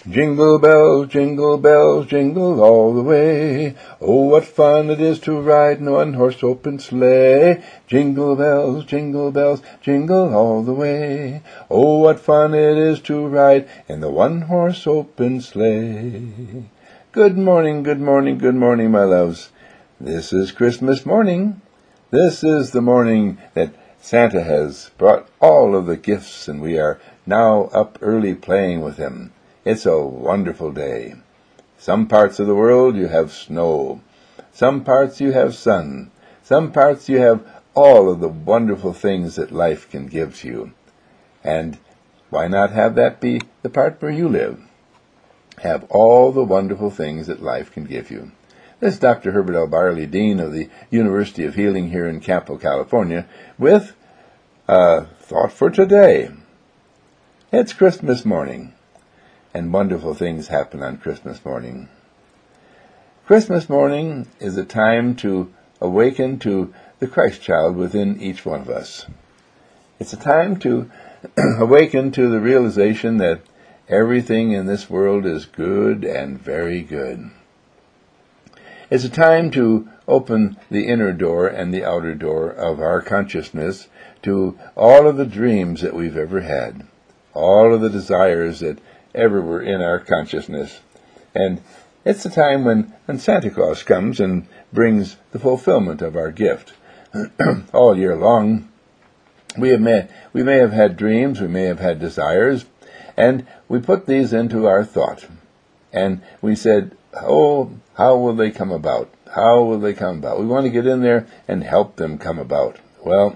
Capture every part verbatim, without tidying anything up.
Jingle bells, jingle bells, jingle all the way. Oh, what fun it is to ride in a one-horse open sleigh. Jingle bells, jingle bells, jingle all the way. Oh, what fun it is to ride in the one-horse open sleigh. Good morning, good morning, good morning, my loves. This is Christmas morning. This is the morning that Santa has brought all of the gifts, and we are now up early playing with him. It's a wonderful day. Some parts of the world you have snow. Some parts you have sun. Some parts you have all of the wonderful things that life can give to you. And why not have that be the part where you live? Have all the wonderful things that life can give you. This is Doctor Herbert L. Barley, Dean of the University of Healing here in Campo, California, with a thought for today. It's Christmas morning, and wonderful things happen on Christmas morning. Christmas morning is a time to awaken to the Christ child within each one of us. It's a time to awaken to the realization that everything in this world is good and very good. It's a time to open the inner door and the outer door of our consciousness to all of the dreams that we've ever had, all of the desires that ever were in our consciousness. And it's the time when, when Santa Claus comes and brings the fulfillment of our gift. All year long, we have may, we may have had dreams, we may have had desires, and we put these into our thought. And we said, oh, how will they come about? How will they come about? We want to get in there and help them come about. Well,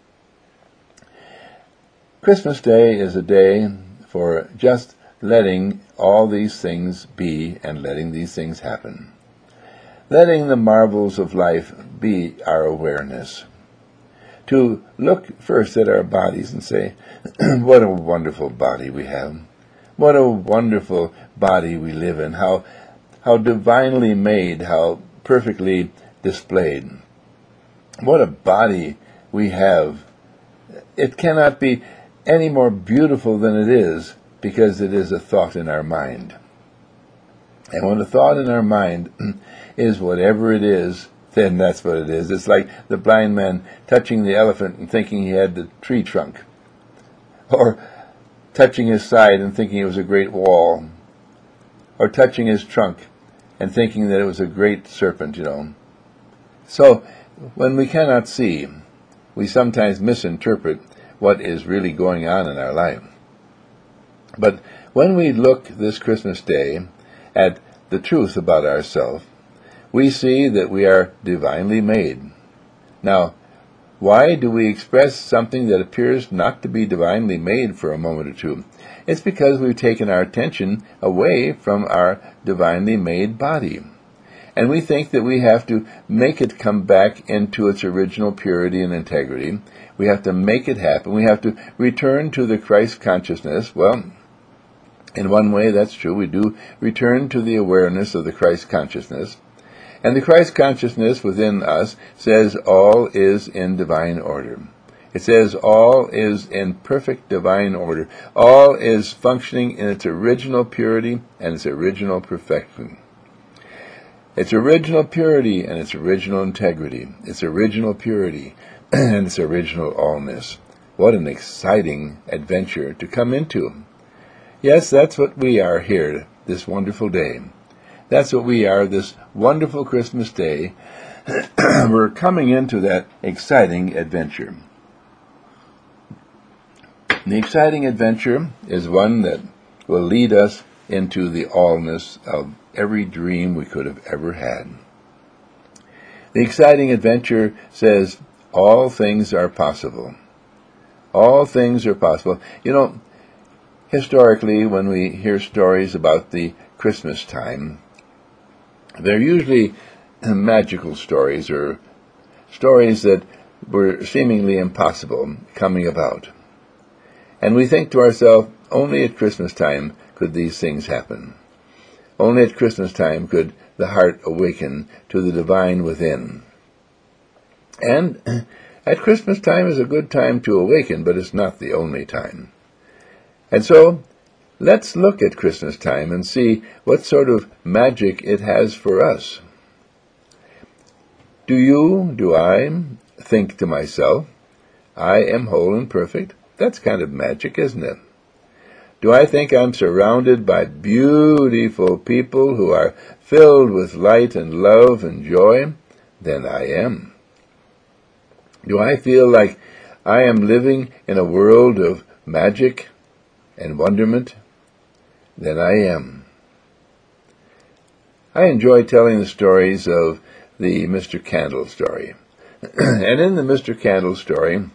Christmas Day is a day for just letting all these things be and letting these things happen. Letting the marvels of life be our awareness. To look first at our bodies and say, what a wonderful body we have. What a wonderful body we live in. How, how divinely made, how perfectly displayed. What a body we have. It cannot be any more beautiful than it is, because it is a thought in our mind. And when a thought in our mind is whatever it is, then that's what it is. It's like the blind man touching the elephant and thinking he had the tree trunk. Or touching his side and thinking it was a great wall. Or touching his trunk and thinking that it was a great serpent, you know. So, when we cannot see, we sometimes misinterpret what is really going on in our life. But when we look this Christmas Day at the truth about ourselves, we see that we are divinely made. Now, why do we express something that appears not to be divinely made for a moment or two? It's because we've taken our attention away from our divinely made body. And we think that we have to make it come back into its original purity and integrity. We have to make it happen. We have to return to the Christ consciousness. Well, in one way, that's true. We do return to the awareness of the Christ consciousness. And the Christ consciousness within us says all is in divine order. It says all is in perfect divine order. All is functioning in its original purity and its original perfection. Its original purity and its original integrity. Its original purity and its original allness. What an exciting adventure to come into. Yes, that's what we are here this wonderful day. That's what we are this wonderful Christmas Day. We're coming into that exciting adventure. The exciting adventure is one that will lead us into the allness of every dream we could have ever had. The exciting adventure says all things are possible. All things are possible. You know, historically, when we hear stories about the Christmas time, they're usually magical stories or stories that were seemingly impossible coming about. And we think to ourselves, only at Christmas time could these things happen. Only at Christmas time could the heart awaken to the divine within. And at Christmas time is a good time to awaken, but it's not the only time. And so Let's look at Christmas time and see what sort of magic it has for us. Do you, do I, think to myself, I am whole and perfect? That's kind of magic, isn't it? Do I think I'm surrounded by beautiful people who are filled with light and love and joy? Then I am. Do I feel like I am living in a world of magic and wonderment? Then I am. I enjoy telling the stories of the Mister Candle story. And in the Mister Candle story,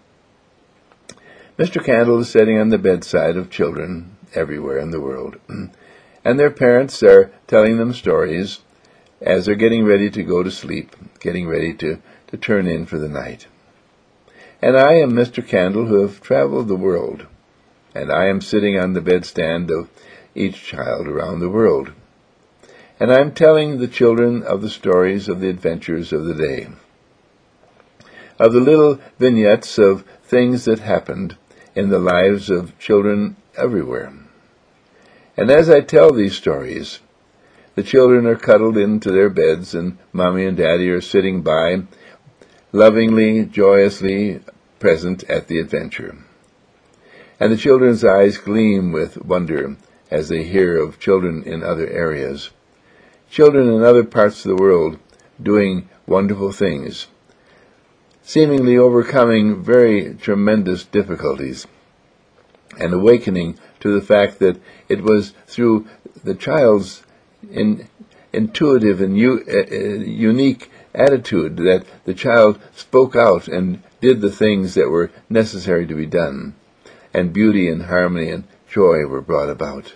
Mister Candle is sitting on the bedside of children everywhere in the world, and their parents are telling them stories as they're getting ready to go to sleep, getting ready to, to turn in for the night. And I am Mister Candle, who have traveled the world, and I am sitting on the bedstand of each child around the world. And I'm telling the children of the stories of the adventures of the day, of the little vignettes of things that happened in the lives of children everywhere. And as I tell these stories, the children are cuddled into their beds, and Mommy and Daddy are sitting by, lovingly, joyously present at the adventure. And the children's eyes gleam with wonder as they hear of children in other areas, children in other parts of the world doing wonderful things, seemingly overcoming very tremendous difficulties, and awakening to the fact that it was through the child's in, intuitive and u, uh, unique attitude that the child spoke out and did the things that were necessary to be done, and beauty and harmony and joy were brought about.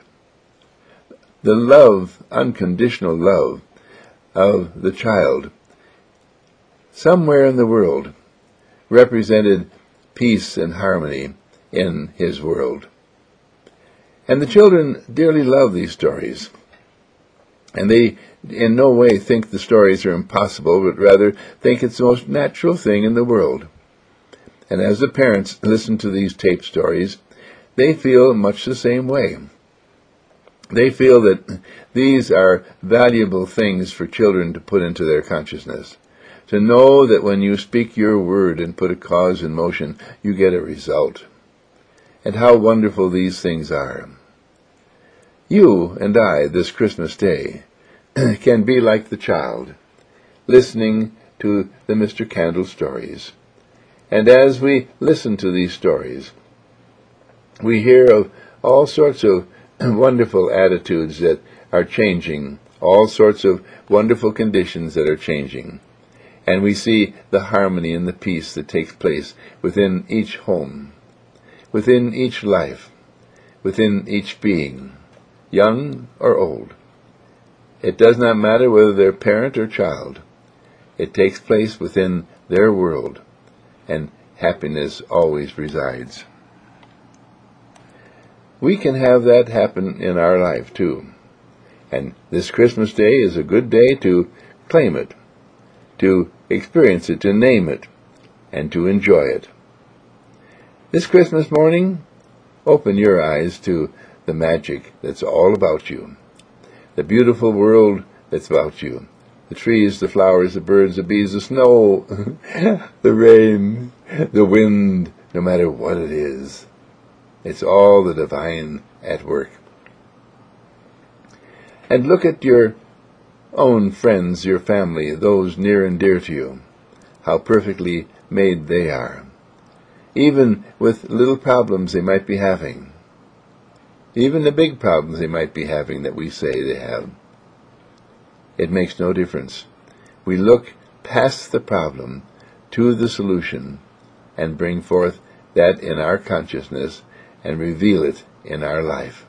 The love, unconditional love of the child, somewhere in the world, represented peace and harmony in his world. And the children dearly love these stories, and they in no way think the stories are impossible, but rather think it's the most natural thing in the world. And as the parents listen to these tape stories, they feel much the same way. They feel that these are valuable things for children to put into their consciousness, to know that when you speak your word and put a cause in motion, you get a result. And how wonderful these things are. You and I, this Christmas day, can be like the child, listening to the Mister Candle stories. And as we listen to these stories, we hear of all sorts of wonderful attitudes that are changing, all sorts of wonderful conditions that are changing. And we see the harmony and the peace that takes place within each home, within each life, within each being, young or old. It does not matter whether they're parent or child. It takes place within their world, and happiness always resides. We can have that happen in our life too. And this Christmas day is a good day to claim it, to experience it, to name it, and to enjoy it. This Christmas morning, open your eyes to the magic that's all about you, the beautiful world that's about you, the trees, the flowers, the birds, the bees, the snow, the rain, the wind, no matter what it is. It's all the divine at work. And look at your own friends, your family, those near and dear to you, how perfectly made they are, even with little problems they might be having, even the big problems they might be having that we say they have. It makes no difference. We look past the problem to the solution and bring forth that in our consciousness and reveal it in our life.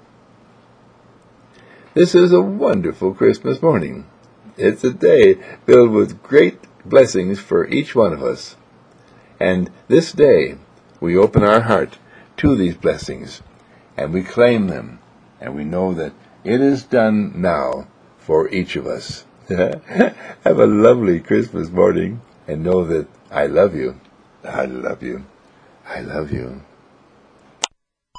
This is a wonderful Christmas morning. It's a day filled with great blessings for each one of us. And this day, we open our heart to these blessings, and we claim them, and we know that it is done now for each of us. Have a lovely Christmas morning, and know that I love you. I love you. I love you.